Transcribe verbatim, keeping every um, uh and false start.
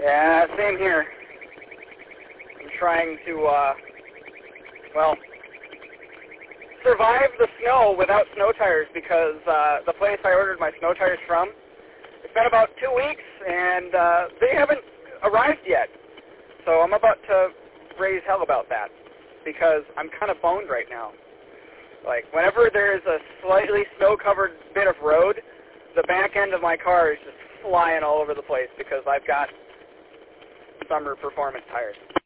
Yeah, same here. I'm trying to, uh, well, survive the snow without snow tires because uh, the place I ordered my snow tires from, it's been about two weeks and uh, they haven't arrived yet. So I'm about to raise hell about that because I'm kind of boned right now. Like, whenever there's a slightly snow-covered bit of road, the back end of my car is just flying all over the place because I've got summer performance tires.